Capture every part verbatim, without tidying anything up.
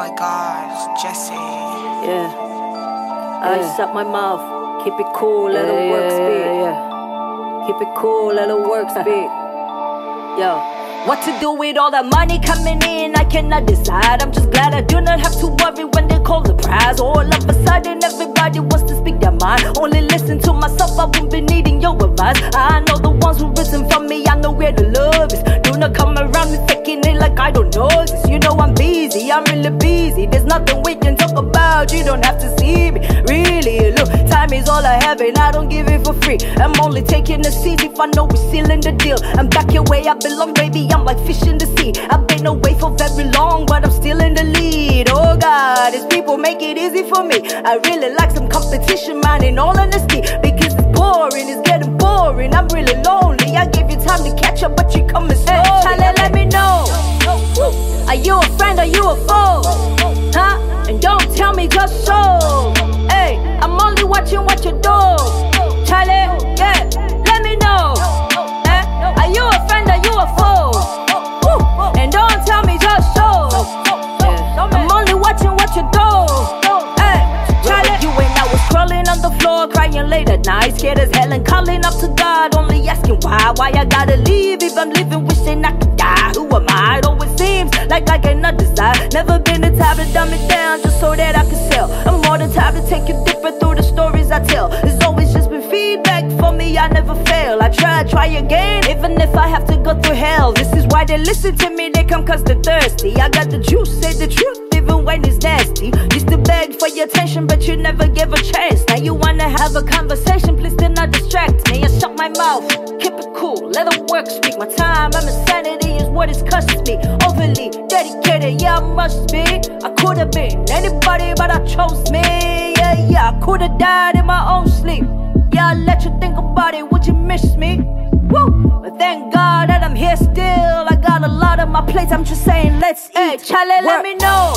my God, Jesse. Yeah. I Yeah. shut my mouth. Keep it cool, let Yeah, the work yeah, speak. yeah, yeah. Keep it cool, let the work speak. Yo. What to do with all that money coming in, I cannot decide. I'm just glad I do not have to worry when they call the prize. All of a sudden everybody wants to speak their mind. Only listen to myself, I won't be needing your advice. I know the ones who listen for me, I know where the love is. Do not come around me faking it like I don't know this. You know I'm busy, I'm really busy. There's nothing we can talk about, you don't have to see me. Really, look, time is all I have and I don't give it for free. I'm only taking a seat if I know we're sealing the deal. I'm back here where I belong, baby, I'm like fish in the sea. I've been away for very long, but I'm still in the lead. Oh God, these people make it easy for me. I really like some competition, man, in all honesty. Because it's boring, it's getting boring. I'm really lonely. I give you time to catch up, but you coming slowly. Hey, Charlie, let me know. Are you a friend, are you a foe? Huh? And don't tell me just so. Hey, I'm only watching what you do. Charlie, yeah, let me know. Eh? Are you a friend, are you a foe? And don't tell me just so. I'm only watching what you do. Hey, Charlie, you and I was crawling on the floor, crying late at night, scared as hell and calling up to God, only asking why, why I gotta leave if I'm living, wishing I could die. Who am I? It always seems like I cannot decide. Never been the type to dumb it down just so that I can sell. I'm more the type to take you deeper through the stories I tell. It's always just been feedback for me, I never fail. I try, try again, even if I have to go through hell. This is why they listen to me, they come cause they're thirsty. I got the juice, say the truth, even when it's nasty. Used to beg for your attention, but you never gave a chance. Now you wanna have a conversation, please do not distract me. I shut my mouth, keep it cool, let the work speak. My time, I'm insanity is what it costs me. Overly dedicated, yeah, I must be. I could've been anybody, but I chose me. Yeah, yeah, I could've died in my own sleep. Yeah, I let you think about it, would you miss me? Woo! But thank God that I'm here still. I got a lot on my plate, I'm just saying let's eat. Hey, Charlie, let me know.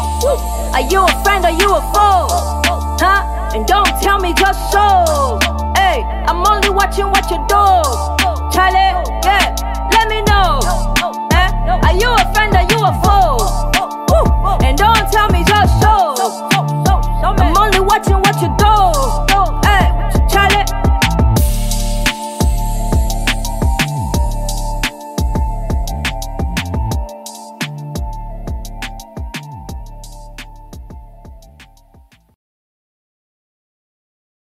Are you a friend, are you a foe? Huh? And don't tell me just so. Hey, I'm only watching what you do. Charlie, yeah, let me know. Eh? Are you a friend, are you a foe? And don't tell me just so. I'm only watching what you do.